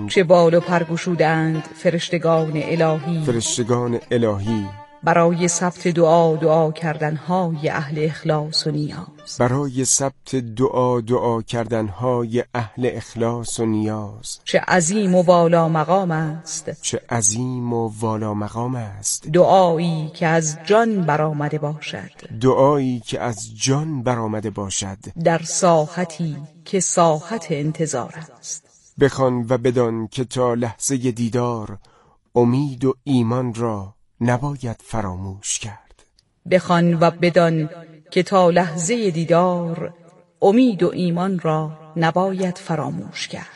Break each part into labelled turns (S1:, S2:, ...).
S1: بخوان
S2: چه بال و پر گشودند فرشتگان الهی برای ثبت دعا کردنهای اهل اخلاص و نیاز.
S1: برای ثبت دعا کردنهای اهل اخلاص و نیاز.
S2: چه عظیم و والا مقام است،
S1: چه عظیم و والا مقام است.
S2: دعایی که از جان برآمده باشد،
S1: دعایی که از جان برآمده باشد،
S2: در ساحتی که ساحت انتظار است.
S1: بخوان و بدان که تا لحظه دیدار امید و ایمان را نباید فراموش کرد.
S2: بخوان و بدان که تا لحظه دیدار امید و ایمان را نباید فراموش کرد.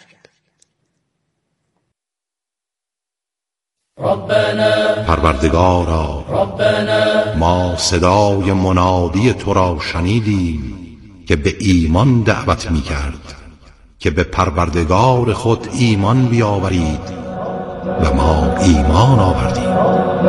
S3: پروردگارا، ما صدای منادی تو را شنیدیم که به ایمان دعوت می کرد که به پروردگار خود ایمان بیاورید و ما ایمان آوردیم.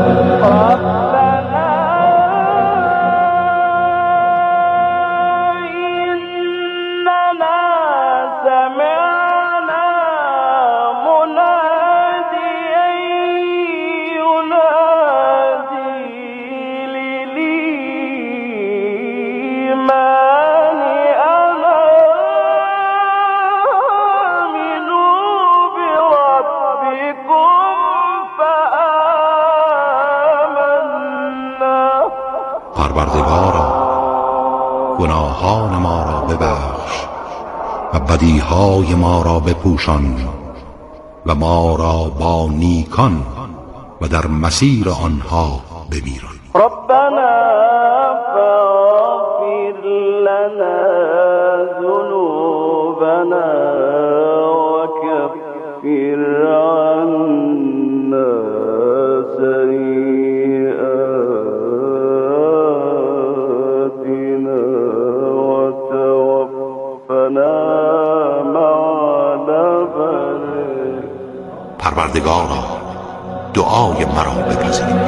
S3: پروردگارا، گناهان ما را ببخش و بدیهای ما را بپوشان و ما را با نیکان و در مسیر آنها بمیران.
S4: ربنا فاغفر لنا ذنوبنا وكفر عنا سيئاتنا وتوفنا مع الأبرار.
S3: پروردگارا، دعای مرا بپذیر.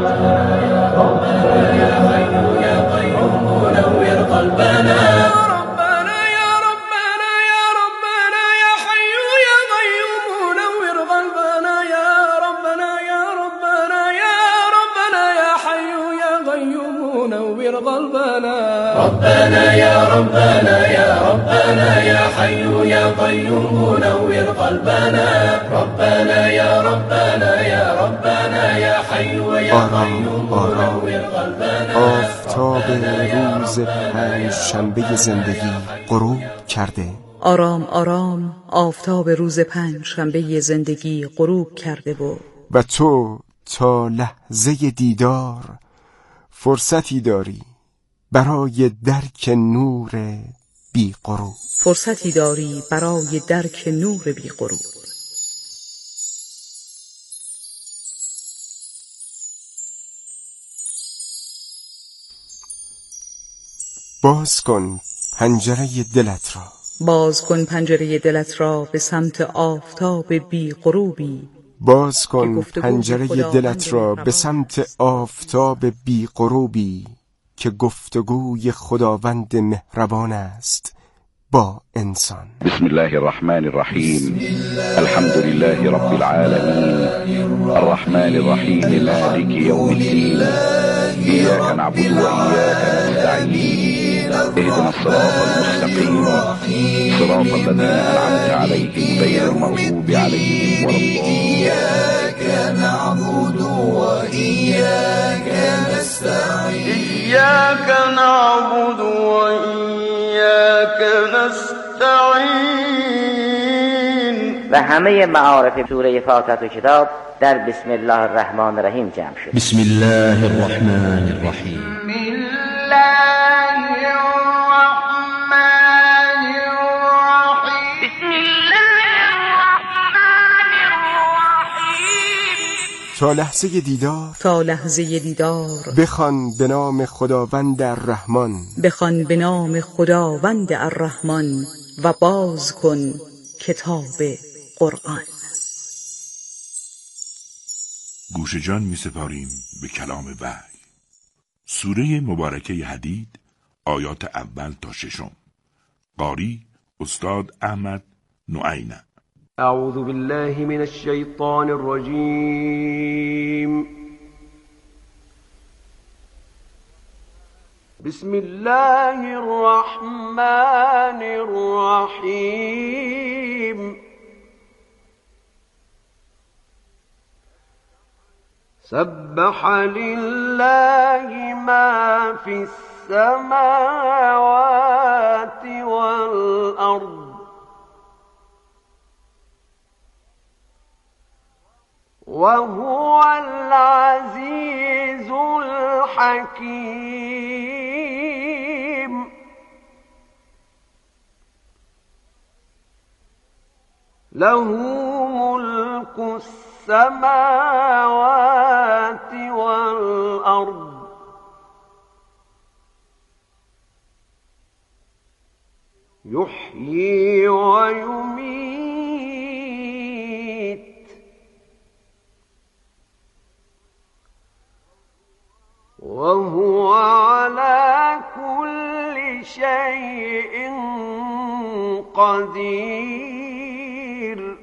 S5: ربنا يا ربنا يا ربنا يا حي يا قيوم نور قلبنا. ربنا يا ربنا يا ربنا يا حي يا قيوم نور قلبنا.
S1: آفتاب روز پنجشنبه زندگی غروب کرده.
S2: آرام آرام آفتاب روز پنجشنبه زندگی غروب کرده
S1: و تو تا لحظه دیدار فرصتی داری برای درک نور بی غروب.
S2: فرصتی داری برای درک نور بی غروب.
S1: باز کن پنجره دلت را.
S2: باز کن پنجره دلت را به سمت آفتاب بی غروبی.
S1: باز کن پنجره دلت را به سمت آفتاب بی غروبی که گفتگوی خداوند مهربان است با انسان.
S6: بسم الله الرحمن الرحیم. الحمد لله رب العالمین الرحمن الرحیم مالک یوم الدین. ایاک نعبد و ایاک نستعین. اهدنا الصراط المستقیم صراط الذین انعمت علیهم غیر المغضوب علیهم ولا الضالین.
S5: إياك نعبد وإياك نستعين. إياك نعبد وإياك نستعين.
S7: و همه معارف سوره فاتحه و کتاب در بسم الله الرحمن الرحیم جمع شد.
S8: بسم الله الرحمن الرحیم.
S5: بسم الله الرحمن الرحیم. بسم الله الرحمن الرحیم.
S1: تا لحظه دیدار،
S2: تا لحظه دیدار
S1: بخوان به نام خداوند الرحمن.
S2: بخوان به نام خداوند الرحمن و باز کن کتاب قرآن.
S9: گوش جان می سپاریم به کلام وحی. سوره مبارکه حدید، آیات اول تا ششم. قاری استاد احمد نعینه.
S10: أعوذ بالله من الشيطان الرجيم. بسم الله الرحمن الرحيم. سبح لله ما في السماوات والأرض وهو العزيز الحكيم. له ملك السماوات والأرض يحيي ويميت وهو على كل شيء قدير.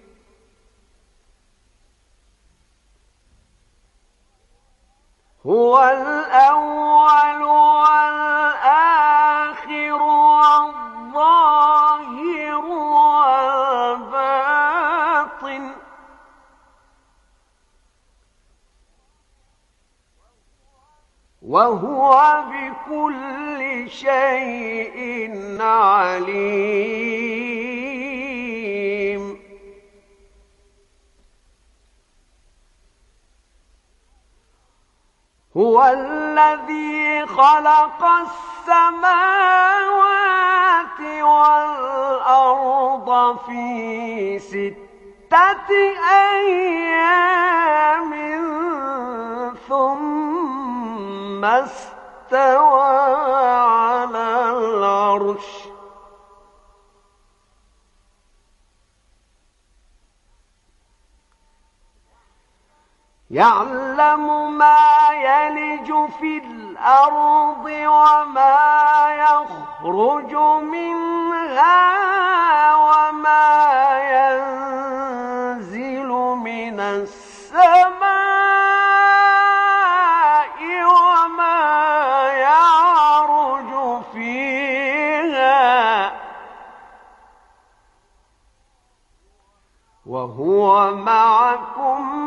S10: هو الأول والآخر والظاهر والباطن وهو بكل شيء عليم. هو الذي خلق السماوات والأرض في 6 أيام ثم استوى على العرش يعلم ما يلج في الأرض وما يخرج منها وما ينزل من السماء وما يعرج فيها وهو معكم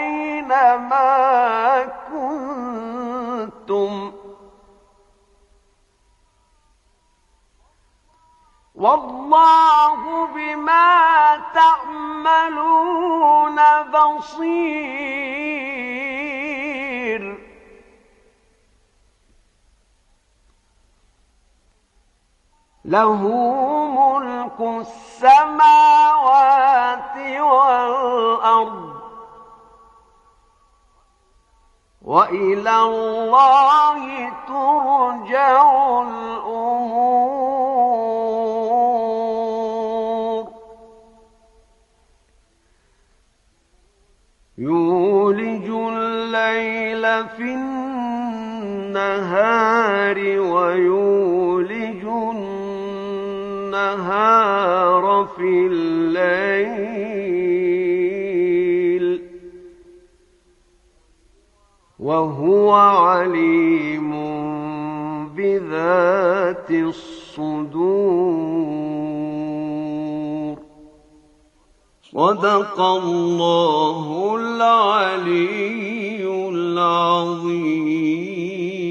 S10: أينما كنتم والله بما تعملون بصير. له ملك السماوات والأرض وإلى الله ترجع الأمور. يولج الليل في النهار ويولج النهار في الليل وهو عليم بذات الصدور. صدق الله العلي العظيم.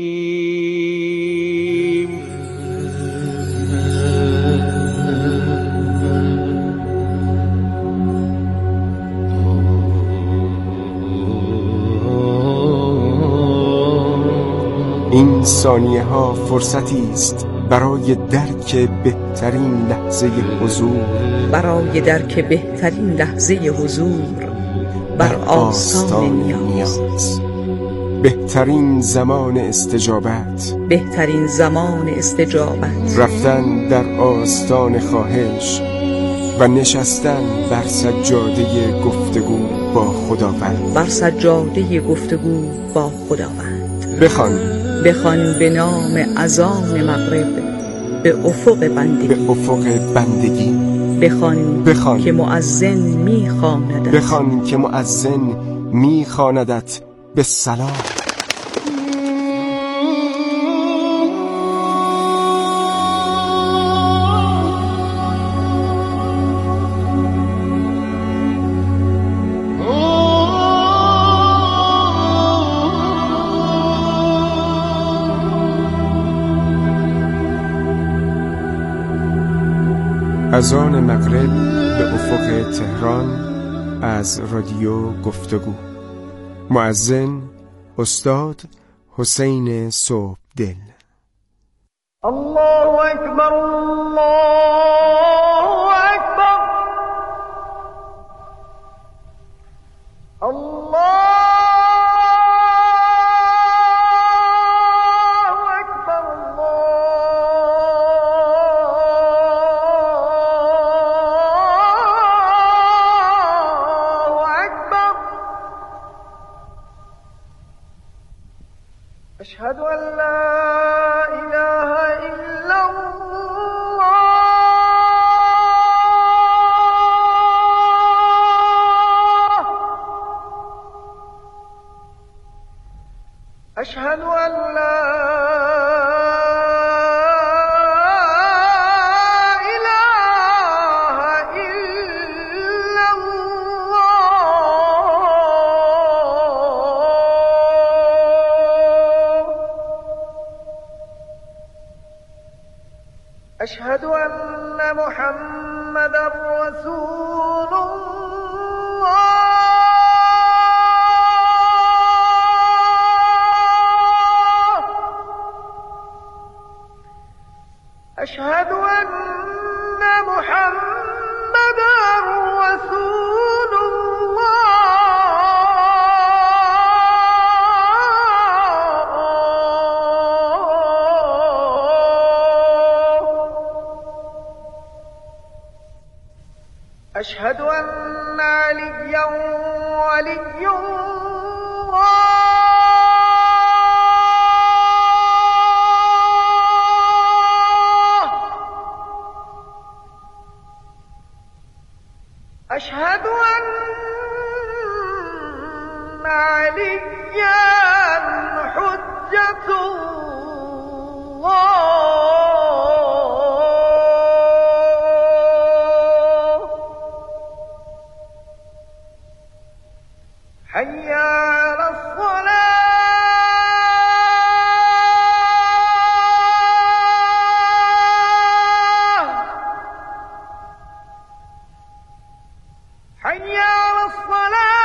S1: این ثانیه ها فرصتی است برای درک بهترین لحظه حضور،
S2: برای درک بهترین لحظه حضور بر آستان نیاز،
S1: بهترین زمان استجابت،
S2: بهترین زمان استجابت،
S1: رفتن در آستان خواهش و نشستن بر سجاده گفتگو با خداوند،
S2: بر سجاده گفتگو با خداوند.
S1: بخوان
S2: به نام اذان مغرب به افق بندگی،
S1: به افق بندگی
S2: بخوان که مؤذن میخواندت.
S1: بخوان که مؤذن میخواندت به سلام. اذان مغرب به افق تهران از رادیو گفتگو. مؤذن استاد حسین صبحدل.
S10: الله اکبر الله اکبر الله أشهد أن لا إله إلا الله أشهد أن لا أشهد أن محمدا رسول الله أشهد أن محمدا رسول أشهد أن عليا ولي الله أشهد أن عليا حجة الله حي على الصلاة حي على الصلاة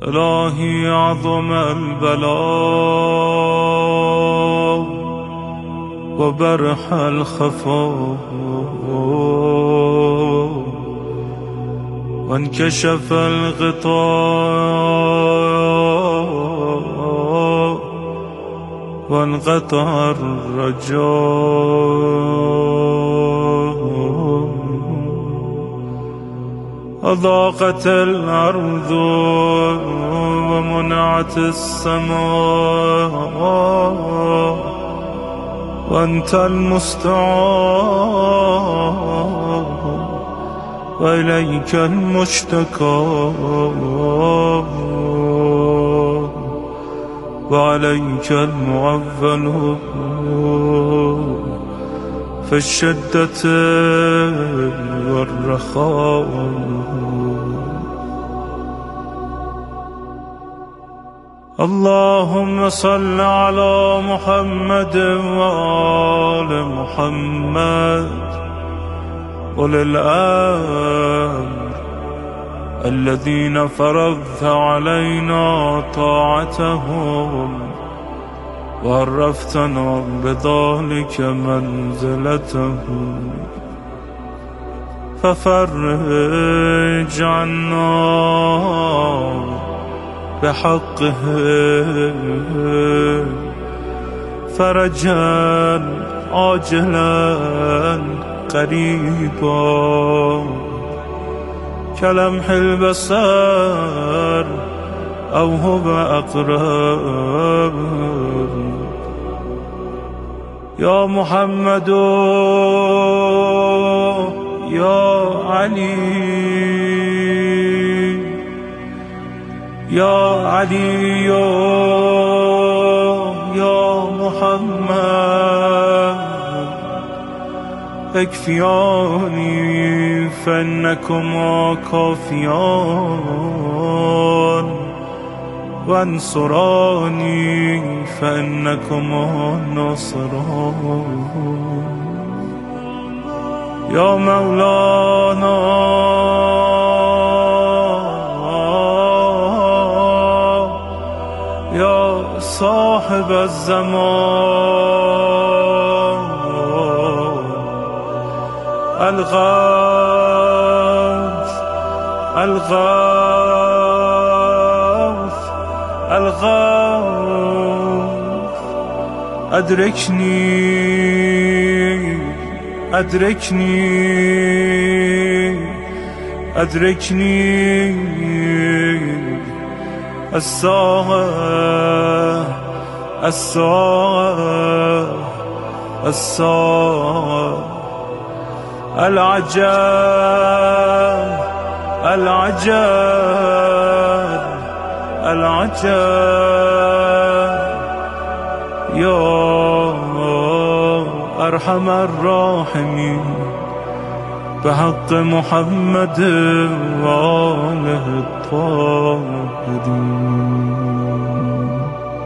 S11: الهی عظم البلاء و برح الخفا و انکشف الغطاء و انقطع الرجاء أضاقت الأرض ومنعت السماء وأنت المستعان وإليك المشتكى وعليك المعول في الشدة والرخاء. اللهم صل على محمد وآل محمد أولي الأمر الذين فرضت علينا طاعتهم وعرفتنا بذلك منزلتهم ففرج عنا بحقه فرجا عاجلا قريبا كلمح البصر أو هو أقرب. يا محمد يا علي يا علي يا محمد اكفياني فإنكما كافيان وانصراني فإنكما ناصران. يا مولانا يا صاحب الزمان الغوث الغوث الغوث أدركني أدركني أدركني الساعة الساعة الساعة العجب العجب العجب. يا أرحم الراحمين بحق محمد وآله الطاهرين.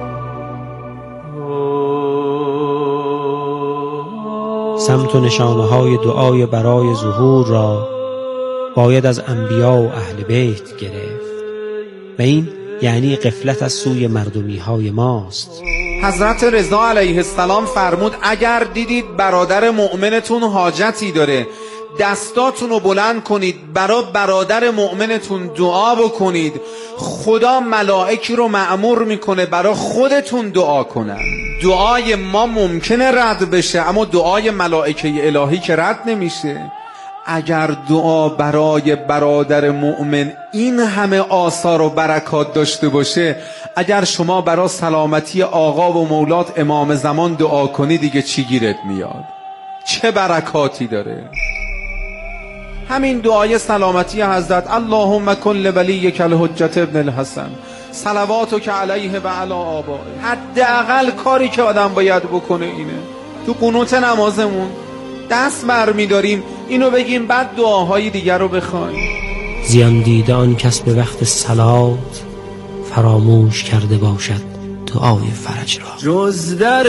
S12: سمت و نشانه‌های دعای برای ظهور را باید از انبیا و اهل بیت گرفت و این یعنی غفلت از سوی مردمی‌های ماست.
S13: حضرت رضا علیه السلام فرمود اگر دیدید برادر مؤمنتون حاجتی داره دستاتون رو بلند کنید برای برادر مؤمنتون دعا بکنید. خدا ملائکی رو مأمور میکنه برای خودتون دعا کنن. دعای ما ممکنه رد بشه اما دعای ملائکه الهی که رد نمیشه. اگر دعا برای برادر مؤمن این همه آثار و برکات داشته باشه، اگر شما برای سلامتی آقا و مولات امام زمان دعا کنی دیگه چی گیرت میاد؟ چه برکاتی داره؟ همین دعای سلامتی حضرت اللهم کن لولیک الحجة ابن الحسن صلواتک علیه و علی آبائه. حداقل کاری که آدم باید بکنه اینه. تو قنوت نمازمون دست برمی‌داریم اینو بگیم بعد دعاهای دیگر رو بخوایم.
S12: زیان دیده آن کس به وقت صلات فراموش کرده باشد دعای فرج را.
S11: جز در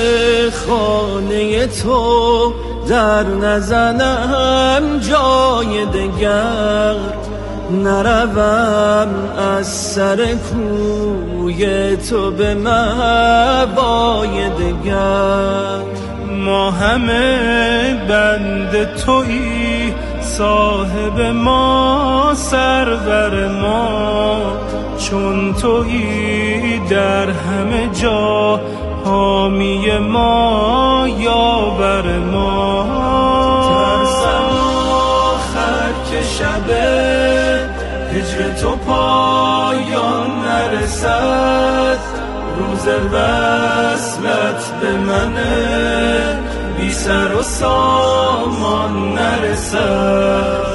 S11: خانه تو در نزنم جای دگر، نروم از سر کوی تو به مأوای دگر. ما همه بند تویی، صاحب ما سرور ما، چون تویی در همه جا حامی ما یاور ما. ترسم آخر که شب هجر تو پایان نرسد، روز وصلت به من بی سر و سامان نرسد.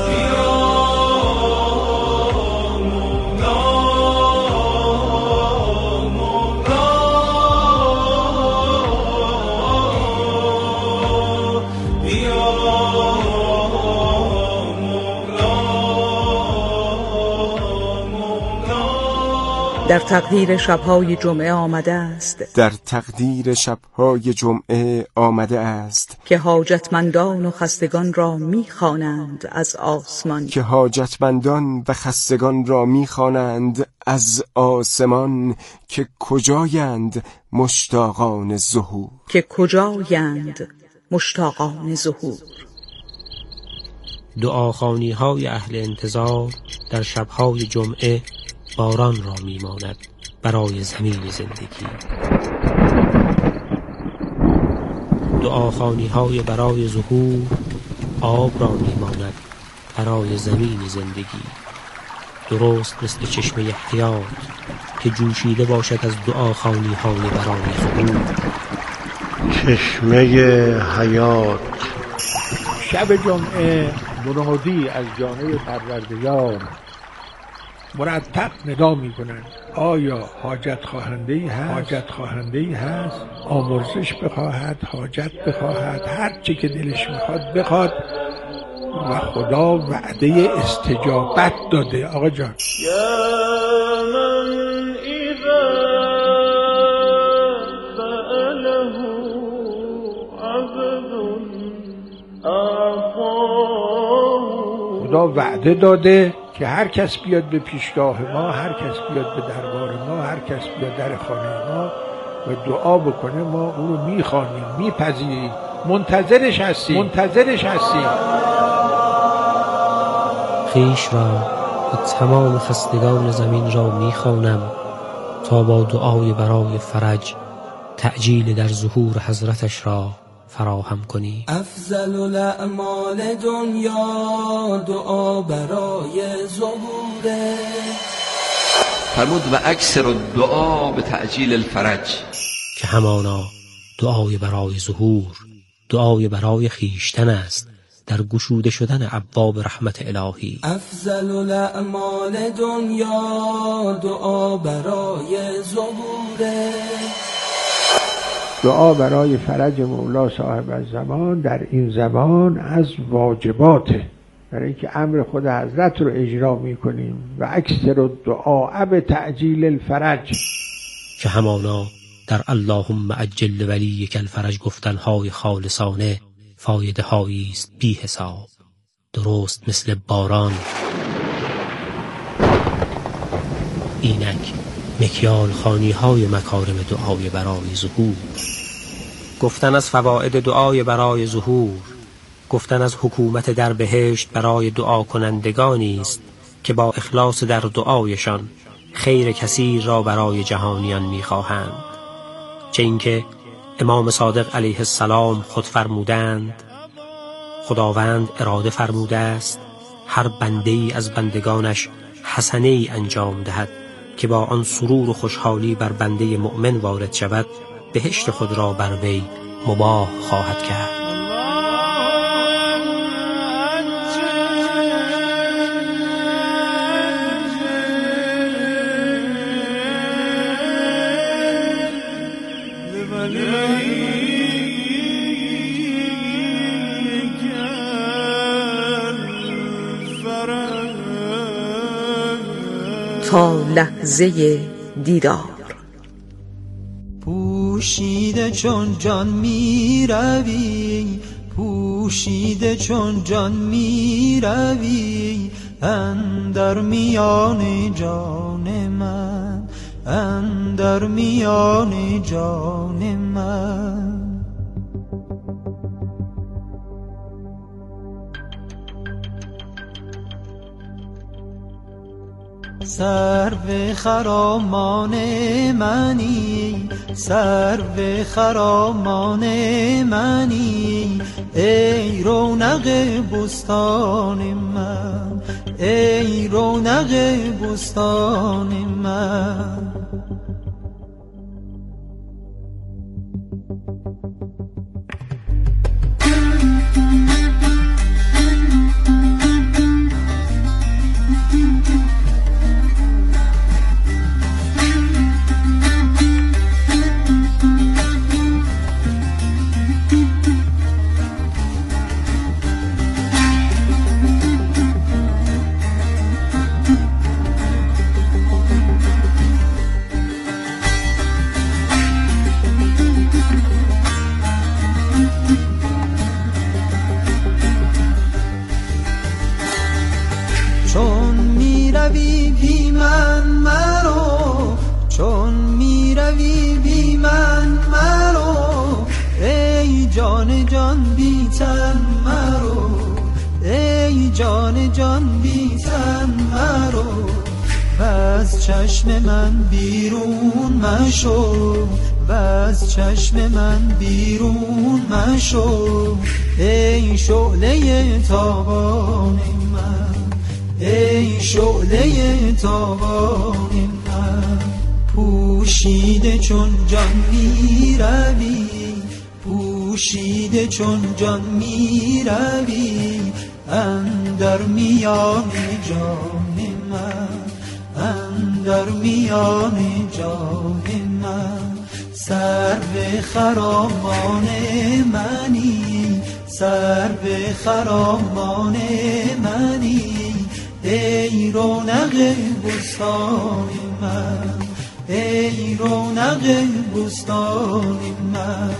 S2: در تقدیر شب‌های جمعه آمده است،
S1: در تقدیر شب‌های جمعه آمده است
S2: که حاجتمندان و خستگان را می‌خوانند از آسمان،
S1: که حاجتمندان و خستگان را می‌خوانند از آسمان، که کجایند مشتاقان ظهور،
S2: که کجایند مشتاقان ظهور.
S12: دعاخوانی‌های اهل انتظار در شب‌های جمعه باران را میماند برای زمین زندگی. دعاخوانی‌های برای ظهور آب را میماند برای زمین زندگی. درست مثل چشمه حیات که جوشیده باشد از دعاخوانی‌های برای ظهور.
S14: چشمه حیات.
S15: شب جمعه منادی از جانب پروردگار مرتب ندا می کنند آیا حاجت خواهنده‌ای هست؟ حاجت خواهنده‌ای هست؟ آمرزش بخواهد، حاجت بخواهد، هر چی که دلش میخواد بخواد و خدا وعده استجابت داده. آقا جان خدا وعده داده که هر کس بیاد به پیشگاه ما، هر کس بیاد به دربار ما، هر کس بیاد در خانه ما و دعا بکنه، ما او رو میخوانیم، میپذیریم، منتظرش هستیم.
S12: خویش را و تمام خستگان زمین را میخوانم تا با دعای برای فرج تعجیل در ظهور حضرتش را فراهم کنی.
S11: افضل الاعمال دنیا دعا برای ظهوره.
S16: فرمود و اکثر الدعا به تعجیل الفرج،
S12: که همانا دعای برای ظهور دعای برای خیشتن است در گشوده شدن ابواب رحمت الهی.
S11: افضل الاعمال دنیا دعا برای ظهوره.
S15: دعا برای فرج مولا صاحب الزمان در این زمان از واجباته، برای اینکه امر خود حضرت رو اجرا میکنیم. و اکثر الدعاء به تعجیل الفرج،
S12: که همانا در اللهم عجل ولیک الفرج گفتنهای خالصانه فایده هایی است بی حساب، درست مثل باران. اینک مکیال خانی های مکارم دعای برای ظهور. گفتن از فواید دعای برای ظهور، گفتن از حکومت در بهشت برای دعا کنندگانی است که با اخلاص در دعایشان خیر کثیر را برای جهانیان می‌خواهند. چه اینکه امام صادق علیه السلام خود فرمودند خداوند اراده فرموده است هر بنده‌ای از بندگانش حسنه‌ای انجام دهد که با آن سرور و خوشحالی بر بنده مؤمن وارد شود، بهشت خود را بر وی مباح خواهد کرد.
S2: تا لحظه دیدار.
S11: پوشیده چون جان می روی، پوشیده چون جان می روی، اندر میان جان من، اندر میان جان من. سرو خرامان منی، سرو خرامان منی، ای رونق بستان من، ای رونق بستان من. چون میروی بی من مرو، چون میروی بی من مرو، ای جان جان بی تن مرو، ای جان جان بی تن مرو. وز چشم من بیرون مشو، وز چشم من بیرون مشو، ای شعله تابان من، ای شعله تابان من. پوشیده چون جان می روی، پوشیده چون جان می روی، اندر میان جان من، اندر میان جان من. سرو خرامان منی، سرو خرامان منی، ای رونق بستان من، ای رونق بستان من.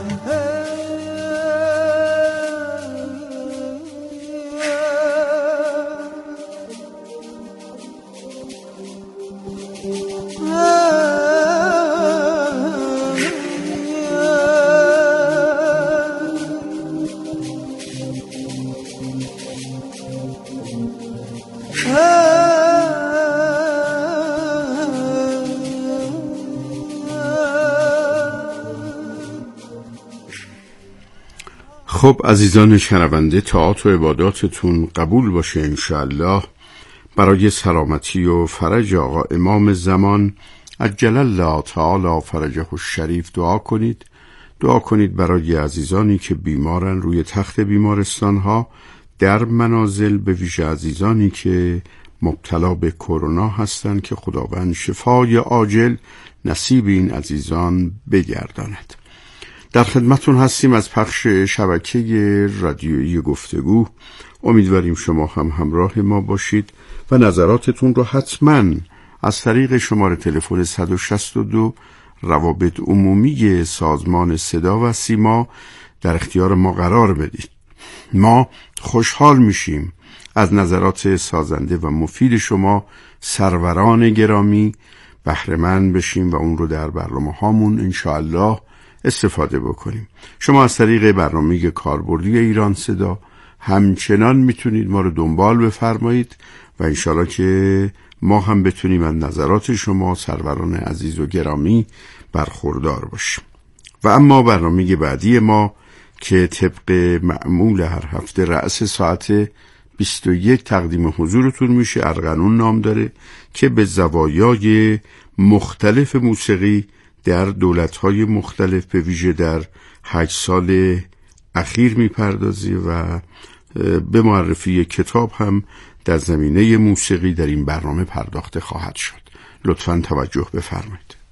S3: خب عزیزان شنونده، طاعات و عباداتتون قبول باشه انشاءالله. برای سلامتی و فرج آقا امام زمان عجل الله تعالی فرجه الشریف دعا کنید. دعا کنید برای عزیزانی که بیمارن روی تخت بیمارستان ها، در منازل، به ویژه عزیزانی که مبتلا به کرونا هستند که خداوند شفای عاجل نصیب این عزیزان بگرداند. در خدمتون هستیم از پخش شبکه رادیویی گفتگو. امیدواریم شما هم همراه ما باشید و نظراتتون رو حتما از طریق شماره تلفن 162 روابط عمومی سازمان صدا و سیما در اختیار ما قرار بدید. ما خوشحال میشیم از نظرات سازنده و مفید شما سروران گرامی بهره‌مند بشیم و اون رو در برنامه‌هامون انشاءالله استفاده بکنیم. شما از طریق برنامه کاربردی ایران صدا همچنان میتونید ما رو دنبال بفرمایید و انشاءالله که ما هم بتونیم از نظرات شما سروران عزیز و گرامی برخوردار باشیم. و اما برنامه بعدی ما که طبق معمول هر هفته رأس ساعت 21 تقدیم حضورتون میشه، ارغنون نام داره، که به زوایای مختلف موسیقی در دولت‌های مختلف به ویژه در 8 سال اخیر میپردازی و به معرفی کتاب هم در زمینه موسیقی در این برنامه پرداخته خواهد شد. لطفاً توجه بفرمایید.